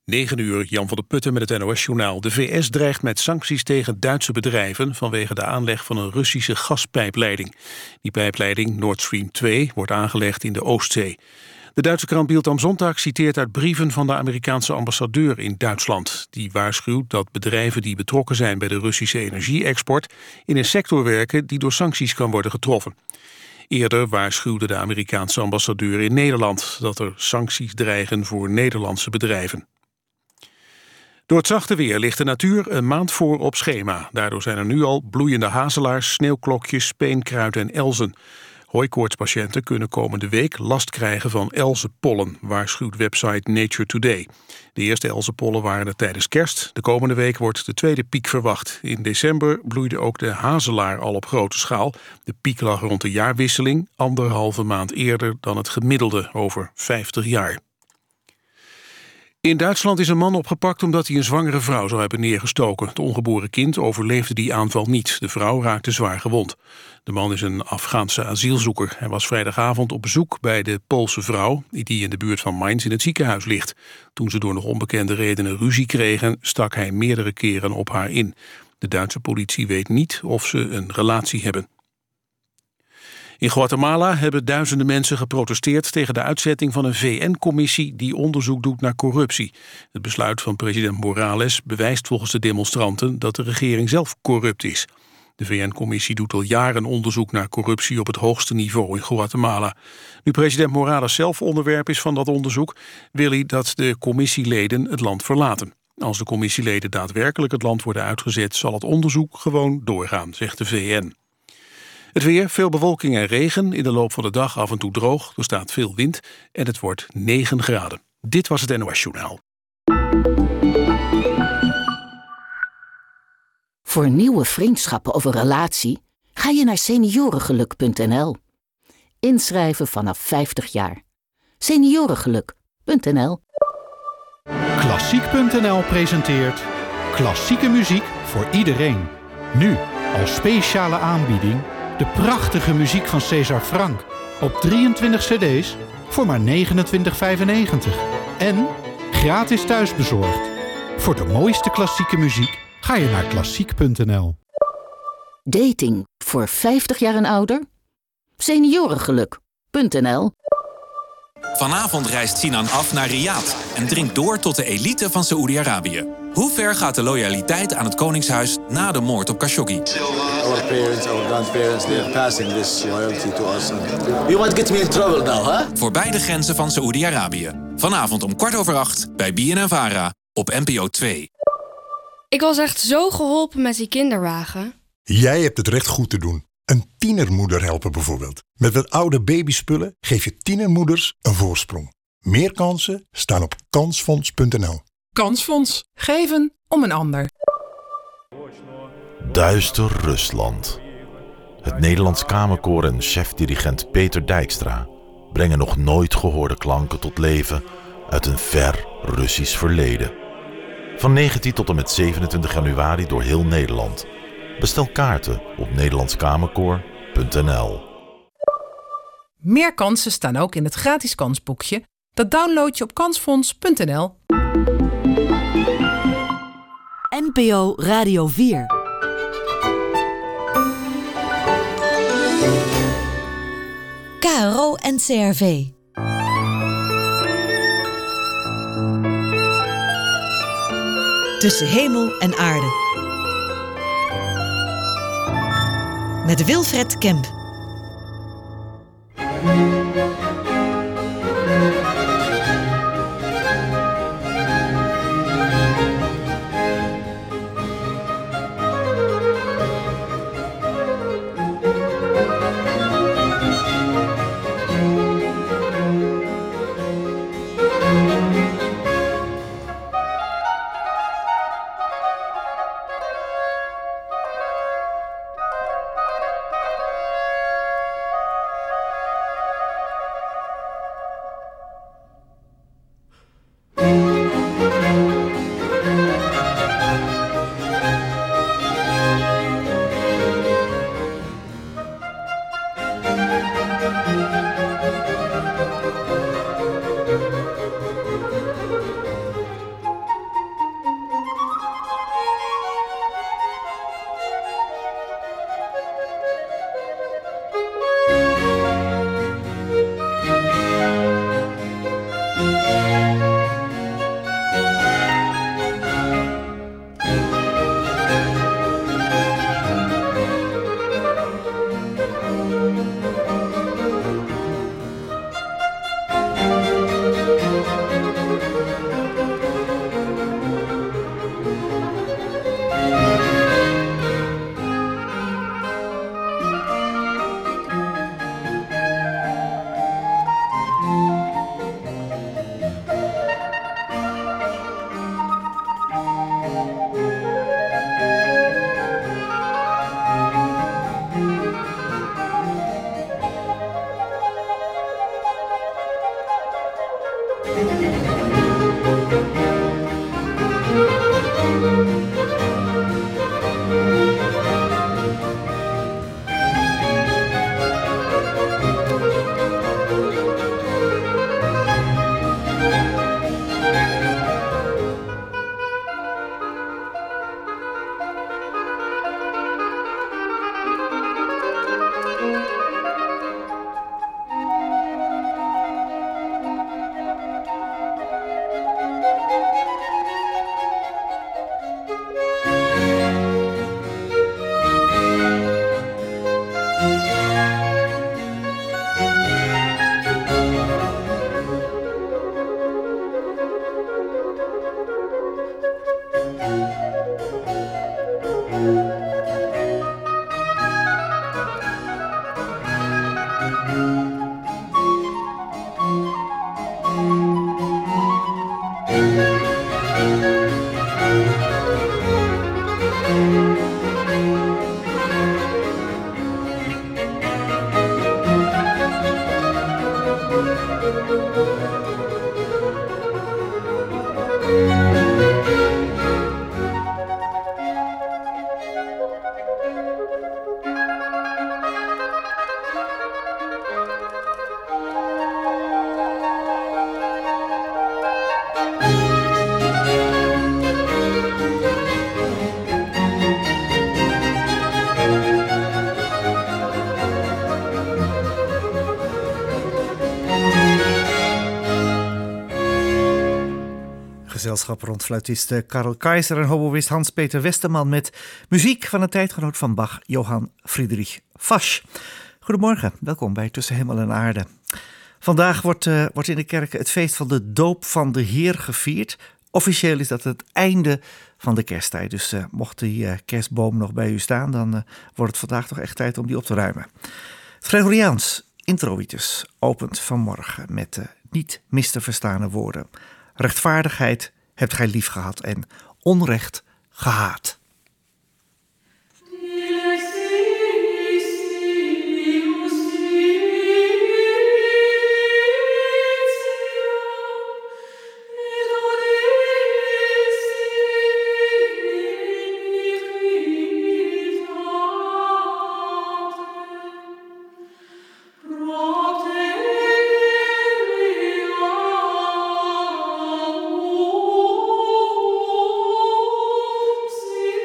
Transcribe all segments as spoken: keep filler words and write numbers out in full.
negen uur, Jan van der Putten met het N O S-journaal. De V S dreigt met sancties tegen Duitse bedrijven vanwege de aanleg van een Russische gaspijpleiding. Die pijpleiding, Nord Stream twee, wordt aangelegd in de Oostzee. De Duitse krant Bild am Sonntag citeert uit brieven van de Amerikaanse ambassadeur in Duitsland. Die waarschuwt dat bedrijven die betrokken zijn bij de Russische energie-export in een sector werken die door sancties kan worden getroffen. Eerder waarschuwde de Amerikaanse ambassadeur in Nederland dat er sancties dreigen voor Nederlandse bedrijven. Door het zachte weer ligt de natuur een maand voor op schema. Daardoor zijn er nu al bloeiende hazelaars, sneeuwklokjes, speenkruid en elzen. Hooikoortspatiënten kunnen komende week last krijgen van elzenpollen, waarschuwt website Nature Today. De eerste elzenpollen waren er tijdens kerst. De komende week wordt de tweede piek verwacht. In december bloeide ook de hazelaar al op grote schaal. De piek lag rond de jaarwisseling, anderhalve maand eerder dan het gemiddelde over vijftig jaar. In Duitsland is een man opgepakt omdat hij een zwangere vrouw zou hebben neergestoken. Het ongeboren kind overleefde die aanval niet. De vrouw raakte zwaar gewond. De man is een Afghaanse asielzoeker. Hij was vrijdagavond op bezoek bij de Poolse vrouw, die in de buurt van Mainz in het ziekenhuis ligt. Toen ze door nog onbekende redenen ruzie kregen, stak hij meerdere keren op haar in. De Duitse politie weet niet of ze een relatie hebben. In Guatemala hebben duizenden mensen geprotesteerd tegen de uitzetting van een V N-commissie die onderzoek doet naar corruptie. Het besluit van president Morales bewijst volgens de demonstranten dat de regering zelf corrupt is. De V N-commissie doet al jaren onderzoek naar corruptie op het hoogste niveau in Guatemala. Nu president Morales zelf onderwerp is van dat onderzoek, wil hij dat de commissieleden het land verlaten. Als de commissieleden daadwerkelijk het land worden uitgezet, zal het onderzoek gewoon doorgaan, zegt de V N. Het weer, veel bewolking en regen. In de loop van de dag af en toe droog. Er staat veel wind en het wordt negen graden. Dit was het N O S-journaal. Voor nieuwe vriendschappen of een relatie ga je naar seniorengeluk punt n l. Inschrijven vanaf vijftig jaar. seniorengeluk punt n l. Klassiek punt n l presenteert klassieke muziek voor iedereen. Nu als speciale aanbieding de prachtige muziek van César Franck op drieëntwintig cd's voor maar negenentwintig vijfennegentig. En gratis thuisbezorgd. Voor de mooiste klassieke muziek ga je naar klassiek punt n l. Dating voor vijftig jaar en ouder? seniorengeluk punt n l. Vanavond reist Sinan af naar Riyadh en dringt door tot de elite van Saoedi-Arabië. Hoe ver gaat de loyaliteit aan het koningshuis na de moord op Khashoggi? Our parents, our grandparents, they are passing this loyalty to us. You might get me in trouble now, huh? Voorbij de grenzen van Saoedi-Arabië. Vanavond om kwart over acht bij B N N Vara op N P O twee. Ik was echt zo geholpen met die kinderwagen. Jij hebt het recht goed te doen. Een tienermoeder helpen bijvoorbeeld. Met wat oude babyspullen geef je tienermoeders een voorsprong. Meer kansen staan op kansfonds punt n l. Kansfonds. Geven om een ander. Duister Rusland. Het Nederlands Kamerkoor en chefdirigent Peter Dijkstra brengen nog nooit gehoorde klanken tot leven uit een ver Russisch verleden. Van negentien tot en met zevenentwintig januari door heel Nederland. Bestel kaarten op nederlands kamerkoor punt n l. Meer kansen staan ook in het gratis kansboekje. Dat download je op kansfonds punt n l. N P O Radio vier. K R O en C R V. Tussen hemel en aarde. Met Wilfred Kemp. Gezelschap rond fluitist Karel Keizer en hoboïst Hans-Peter Westerman met muziek van een tijdgenoot van Bach, Johann Friedrich Fasch. Goedemorgen, welkom bij Tussen Hemel en Aarde. Vandaag wordt, uh, wordt in de kerken het feest van de doop van de Heer gevierd. Officieel is dat het einde van de kersttijd. Dus uh, mocht die uh, kerstboom nog bij u staan, dan uh, wordt het vandaag toch echt tijd om die op te ruimen. Het Gregoriaans Introitus opent vanmorgen met uh, niet mis te verstane woorden. Rechtvaardigheid hebt gij lief gehad en onrecht gehaat. See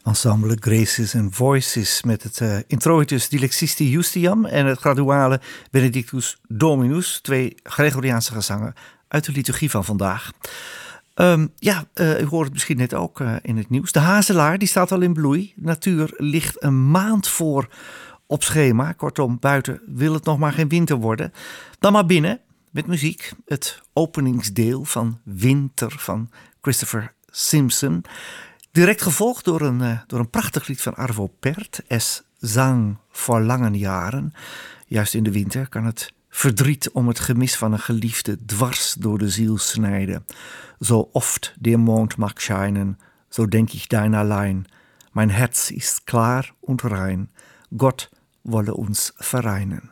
Ensemble Graces and Voices met het uh, Introitus Dilexisti Justiam en het graduale Benedictus Dominus, twee Gregoriaanse gezangen uit de liturgie van vandaag. Um, ja, uh, u hoort het misschien net ook uh, in het nieuws. De hazelaar die staat al in bloei. De natuur ligt een maand voor op schema. Kortom, buiten wil het nog maar geen winter worden. Dan maar binnen met muziek. Het openingsdeel van Winter van Christopher Simpson. Direct gevolgd door een, uh, door een prachtig lied van Arvo Pärt. Es zang voor lange jaren. Juist in de winter kan het verdriet om het gemis van een geliefde dwars door de ziel snijden. Zo oft der Mond mag schijnen, zo denk ich dein allein. Mein Herz ist klar und rein. Gott wolle uns vereinen.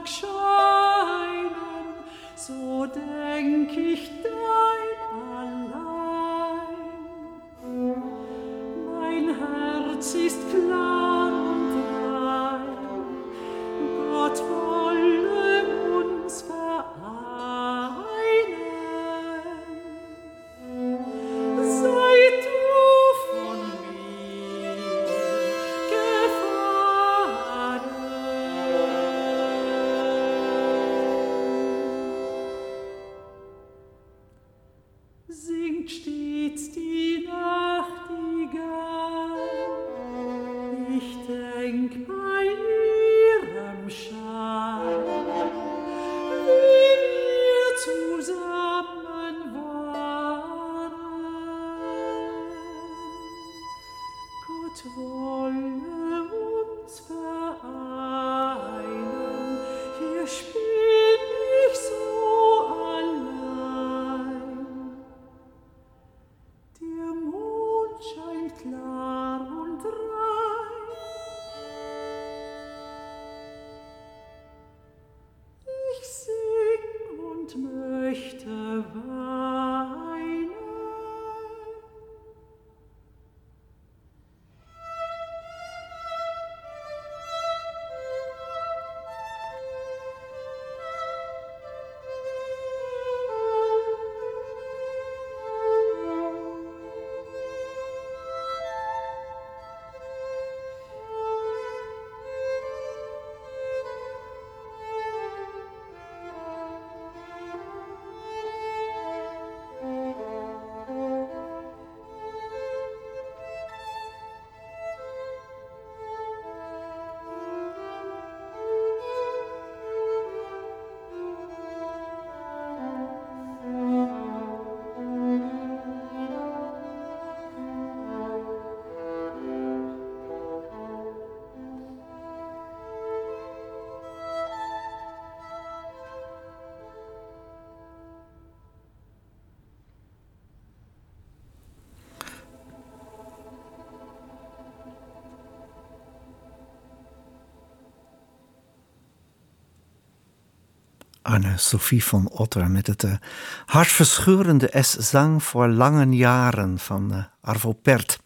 Anne-Sophie van Otter met het uh, hartverscheurende Es Zang voor lange jaren van uh, Arvo Pärt.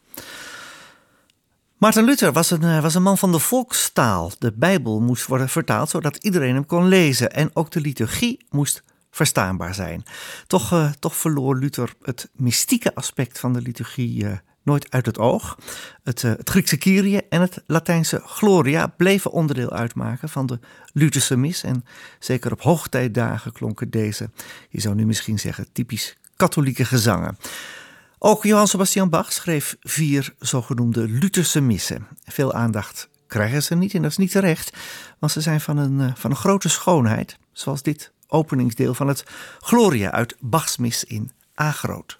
Maarten Luther was een, uh, was een man van de volkstaal. De Bijbel moest worden vertaald zodat iedereen hem kon lezen. En ook de liturgie moest verstaanbaar zijn. Toch, uh, toch verloor Luther het mystieke aspect van de liturgie uh, nooit uit het oog. Het, uh, het Griekse Kyrie en het Latijnse Gloria bleven onderdeel uitmaken van de Lutherse mis. En zeker op hoogtijdagen klonken deze, je zou nu misschien zeggen, typisch katholieke gezangen. Ook Johann Sebastian Bach schreef vier zogenoemde Lutherse missen. Veel aandacht krijgen ze niet en dat is niet terecht, want ze zijn van een, uh, van een grote schoonheid, zoals dit openingsdeel van het Gloria uit Bachs mis in A groot.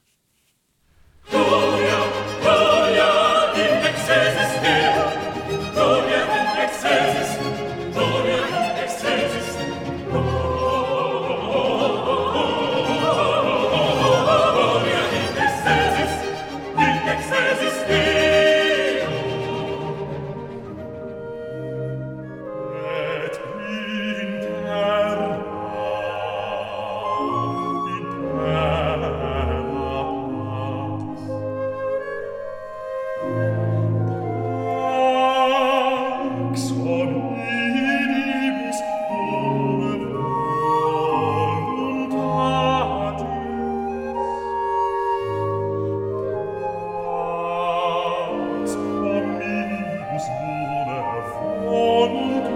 Gloria, Gloria in excelsis Deo, Gloria in excelsis, Gloria in excelsis, Gloria in excelsis, in excelsis Deo. Et in terra, in terra pax. Pax hominibus bone voluntatis. Pax hominibus bone voluntatis.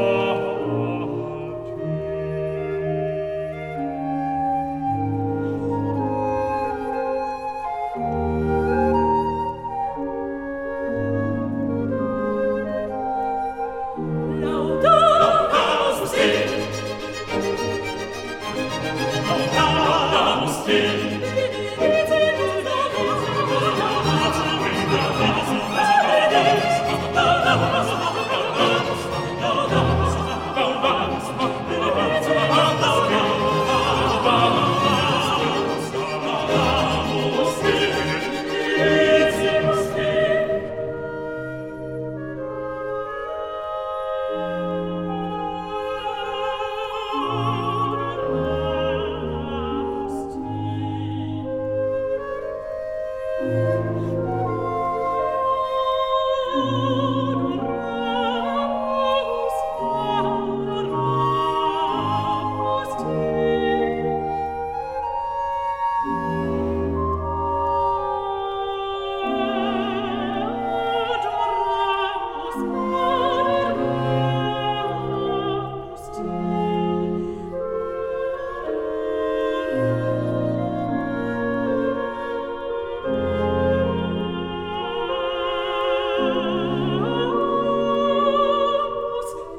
Laudamus Dei. Laudamus Dei.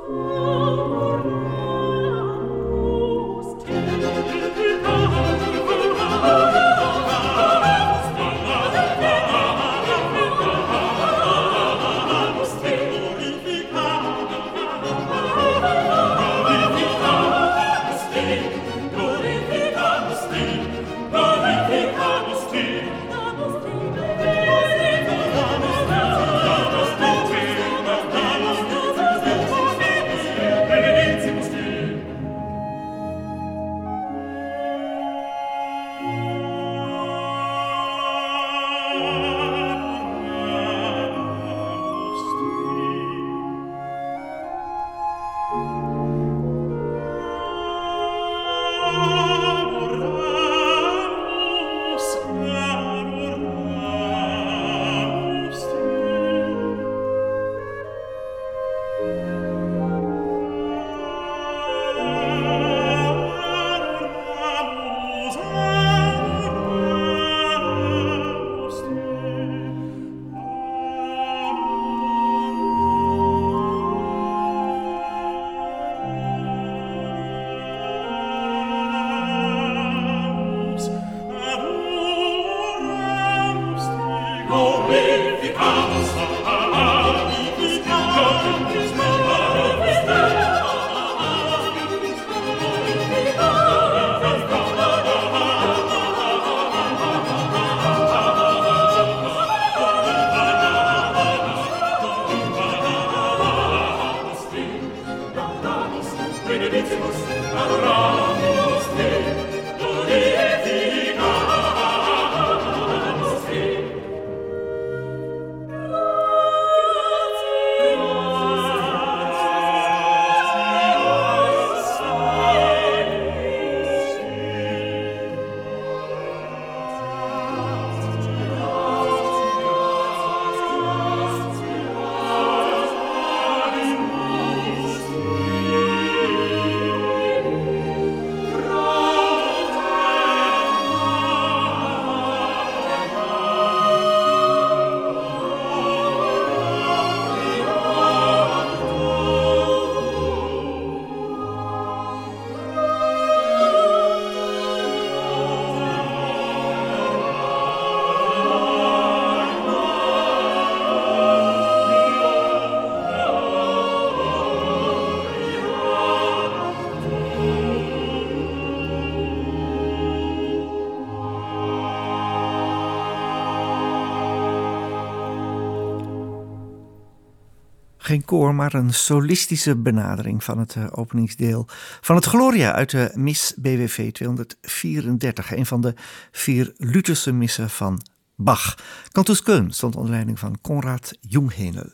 Geen koor, maar een solistische benadering van het uh, openingsdeel van het Gloria uit de Mis B W V tweehonderdvierendertig. Een van de vier Lutherse missen van Bach. Cantus Köln stond onder leiding van Konrad Junghänel.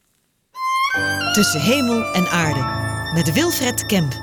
Tussen hemel en aarde met Wilfred Kemp.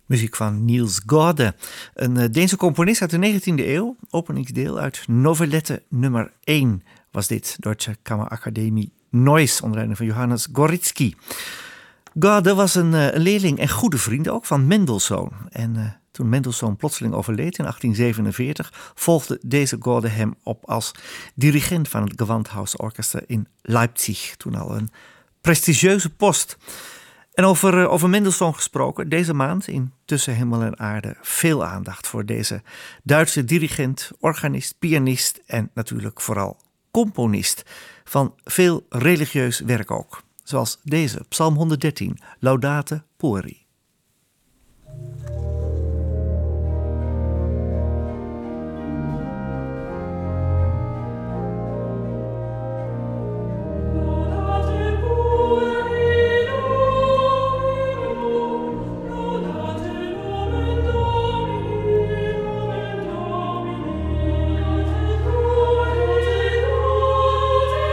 Muziek van Niels Gade, een Deense componist uit de negentiende eeuw. Openingsdeel uit Novelette nummer één was dit. Deutsche Kammerakademie Neuss, onder leiding van Johannes Gorizki. Gade was een, een leerling en goede vriend ook van Mendelssohn. En uh, toen Mendelssohn plotseling overleed in achttien zevenenveertig... volgde deze Gade hem op als dirigent van het Gewandhausorchester in Leipzig. Toen al een prestigieuze post. En over, uh, over Mendelssohn gesproken, deze maand in Tussen Hemel en Aarde veel aandacht voor deze Duitse dirigent, organist, pianist en natuurlijk vooral componist van veel religieus werk ook. Zoals deze, Psalm honderddertien, Laudate Pueri.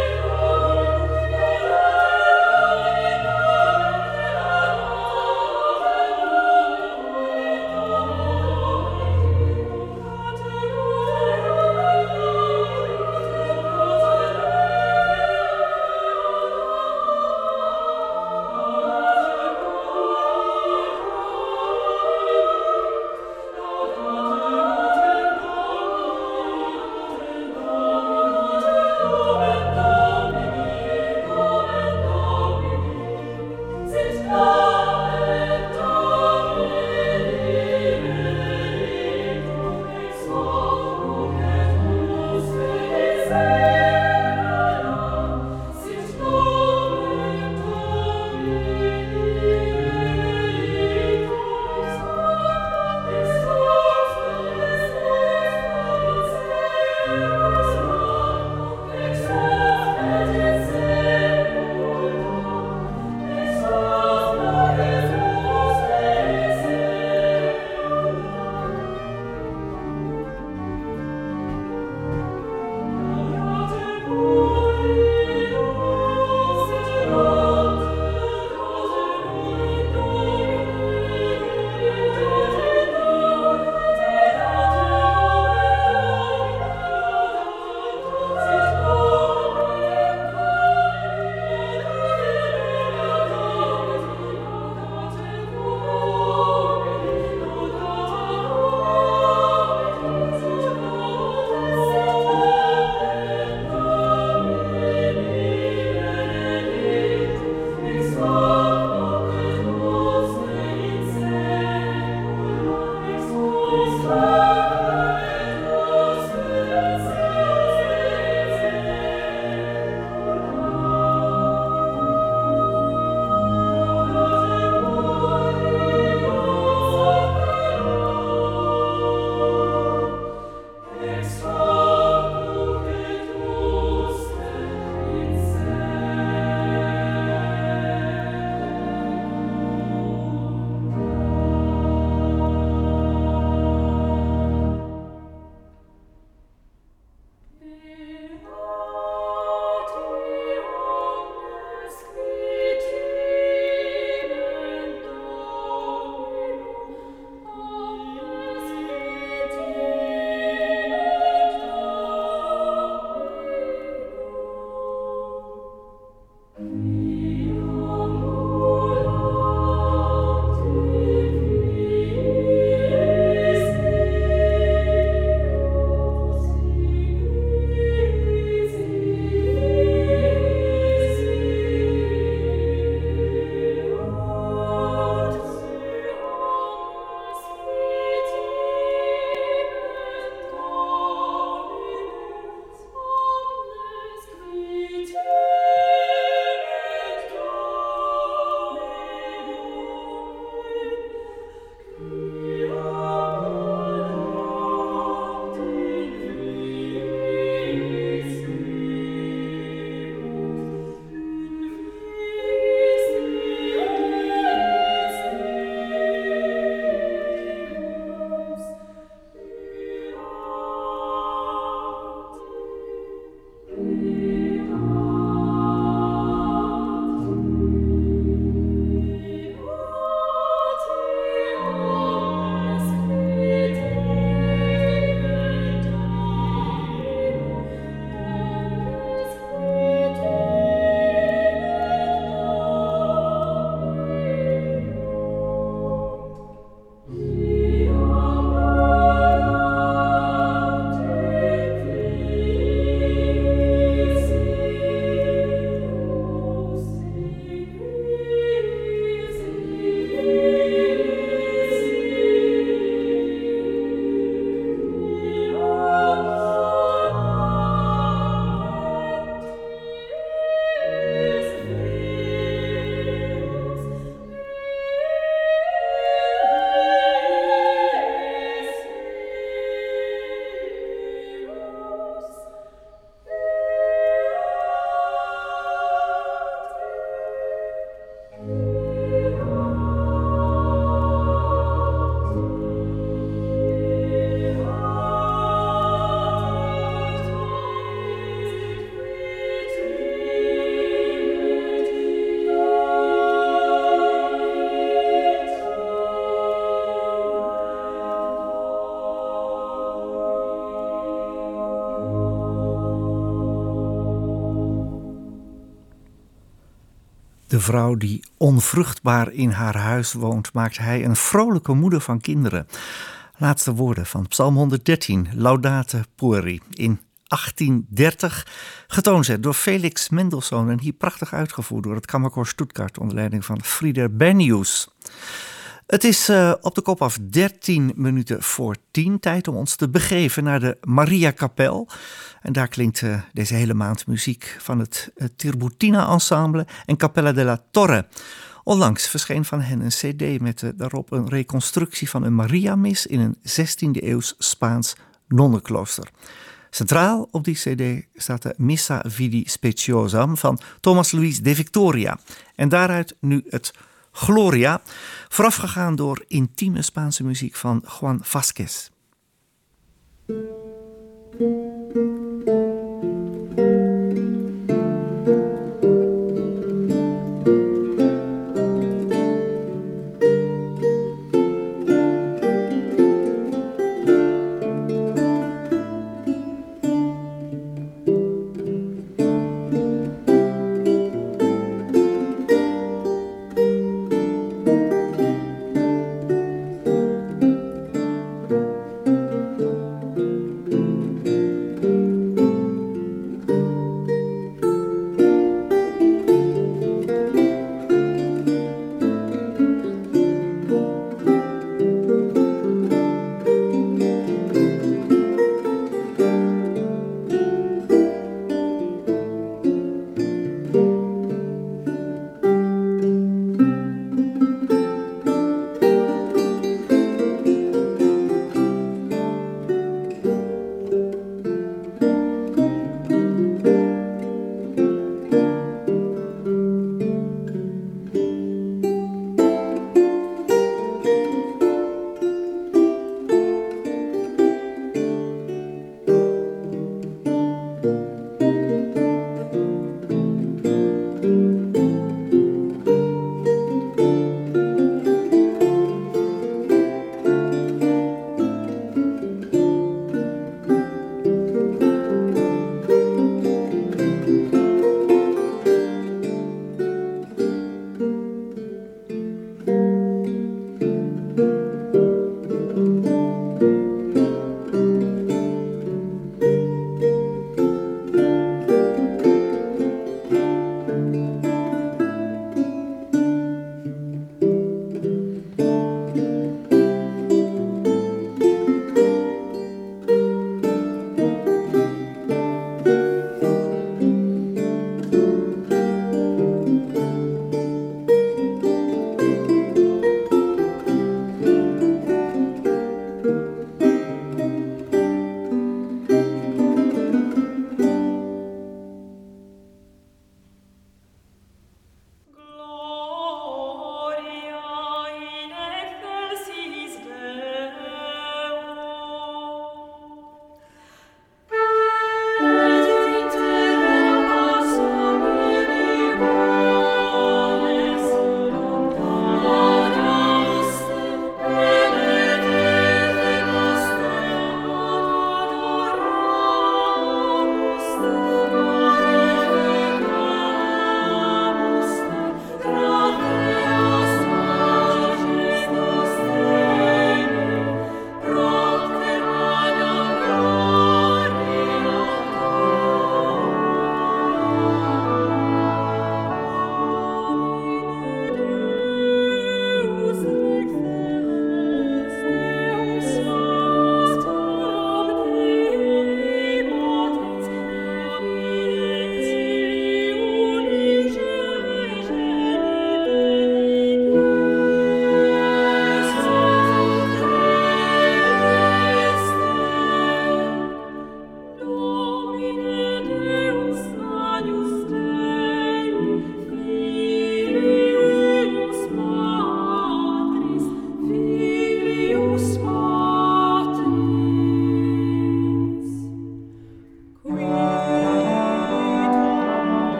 Oh de vrouw die onvruchtbaar in haar huis woont, maakt hij een vrolijke moeder van kinderen. Laatste woorden van Psalm honderddertien, Laudate Pueri, in achttien dertig, getoonzet door Felix Mendelssohn en hier prachtig uitgevoerd door het Kammerkoor Stuttgart onder leiding van Frieder Bernius. Het is uh, op de kop af dertien minuten voor tien. Tijd om ons te begeven naar de Mariakapel. En daar klinkt uh, deze hele maand muziek van het uh, Tiburtina Ensemble en Cappella della Torre. Onlangs verscheen van hen een cd met uh, daarop een reconstructie van een Mariamis in een zestiende eeuws Spaans nonnenklooster. Centraal op die cd staat de Missa Vidi Speciosam van Thomas Luis de Victoria. En daaruit nu het Gloria, voorafgegaan door intieme Spaanse muziek van Juan Vázquez.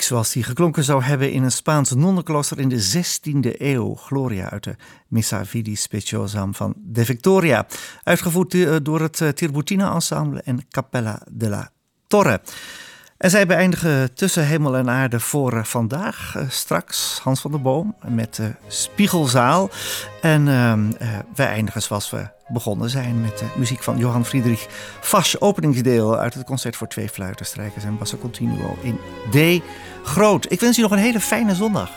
zoals die geklonken zou hebben in een Spaans nonnenklooster in de zestiende eeuw. Gloria uit de Missa Vidi Speciosam van De Victoria. Uitgevoerd door het Tirbuttina Ensemble en Cappella della Torre. En zij beëindigen Tussen Hemel en Aarde voor vandaag. Uh, straks Hans van der Boom met de Spiegelzaal. En uh, uh, wij eindigen zoals we begonnen zijn met de muziek van Johann Friedrich Fasch. Openingsdeel uit het concert voor twee fluitenstrijkers en basso continuo in D groot. Ik wens u nog een hele fijne zondag.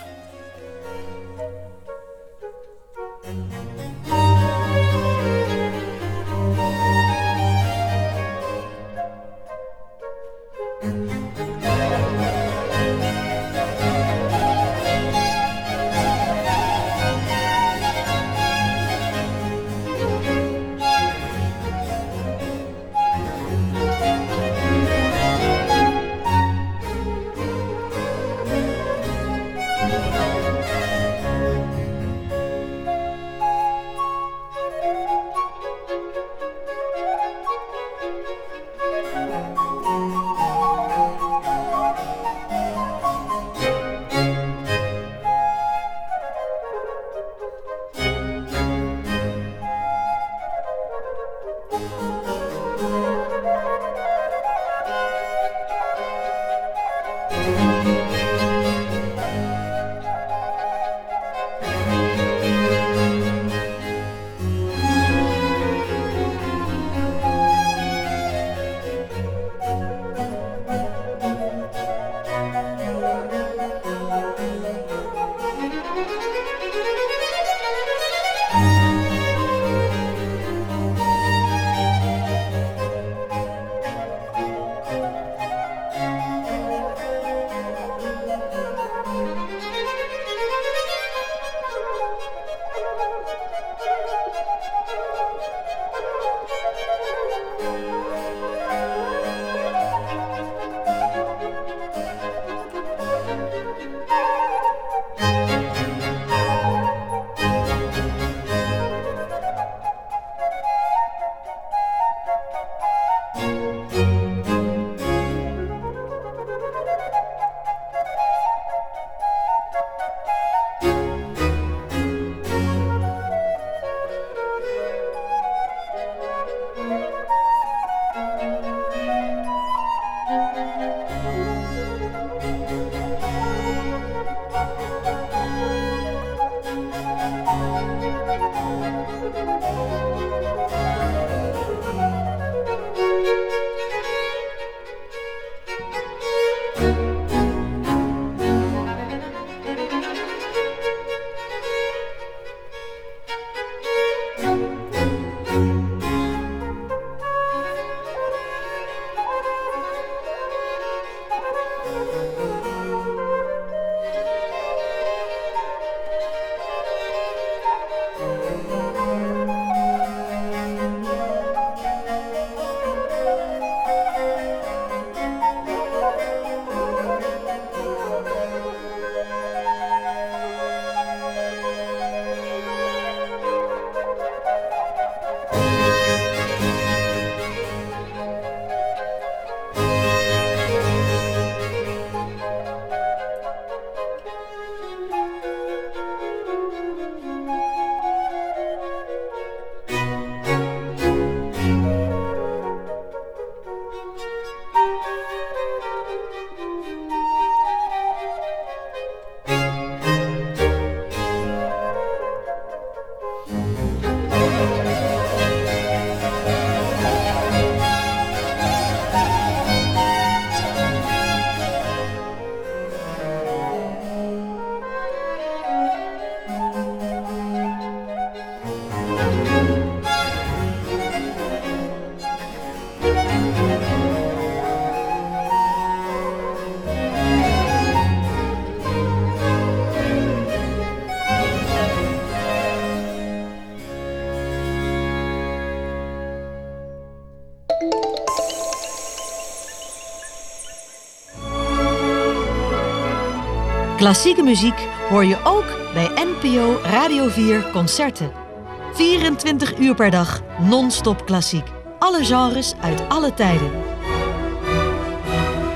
Klassieke muziek hoor je ook bij N P O Radio vier Concerten. vierentwintig uur per dag, non-stop klassiek. Alle genres uit alle tijden.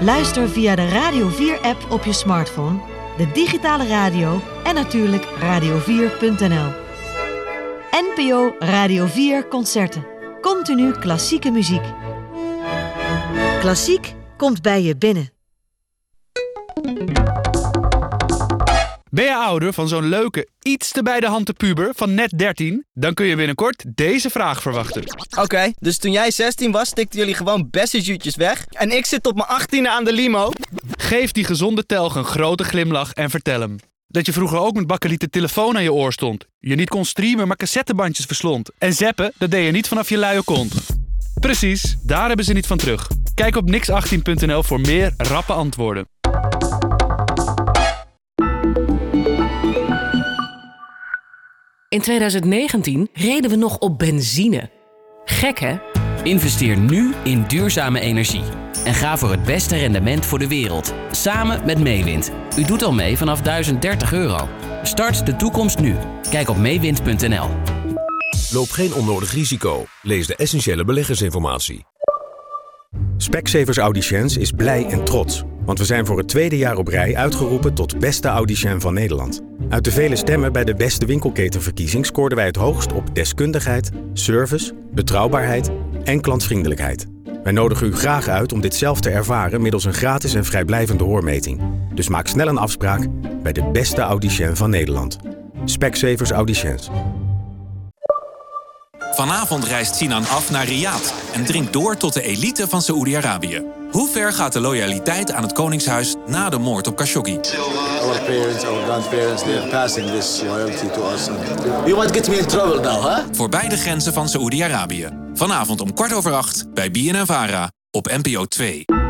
Luister via de Radio vier-app op je smartphone, de digitale radio en natuurlijk radio vier punt n l. N P O Radio vier Concerten. Continu klassieke muziek. Klassiek komt bij je binnen. Ben je ouder van zo'n leuke, iets te bij de hand te puber van net dertien? Dan kun je binnenkort deze vraag verwachten. Oké, okay, dus toen jij zestien was, stikten jullie gewoon bessenjuutjes weg en ik zit tot mijn achttiende aan de limo? Geef die gezonde telg een grote glimlach en vertel hem. Dat je vroeger ook met bakkeliet de telefoon aan je oor stond. Je niet kon streamen, maar cassettebandjes verslond. En zappen, dat deed je niet vanaf je luie kont. Precies, daar hebben ze niet van terug. Kijk op niks achttien punt n l voor meer rappe antwoorden. In twintig negentien reden we nog op benzine. Gek, hè? Investeer nu in duurzame energie. En ga voor het beste rendement voor de wereld. Samen met Meewind. U doet al mee vanaf duizend dertig euro. Start de toekomst nu. Kijk op meewind punt n l. Loop geen onnodig risico. Lees de essentiële beleggersinformatie. Specsavers Auditions is blij en trots. Want we zijn voor het tweede jaar op rij uitgeroepen tot beste audicien van Nederland. Uit de vele stemmen bij de beste winkelketenverkiezing scoorden wij het hoogst op deskundigheid, service, betrouwbaarheid en klantvriendelijkheid. Wij nodigen u graag uit om dit zelf te ervaren middels een gratis en vrijblijvende hoormeting. Dus maak snel een afspraak bij de beste audicien van Nederland. Specsavers Auditions. Vanavond reist Sinan af naar Riyadh en dringt door tot de elite van Saoedi-Arabië. Hoe ver gaat de loyaliteit aan het koningshuis na de moord op Khashoggi? Our parents, our grandparents, they are passing this loyalty to us. You want to get me in trouble now, huh? Voorbij de grenzen van Saoedi-Arabië. Vanavond om kwart over acht bij B N N Vara op N P O twee.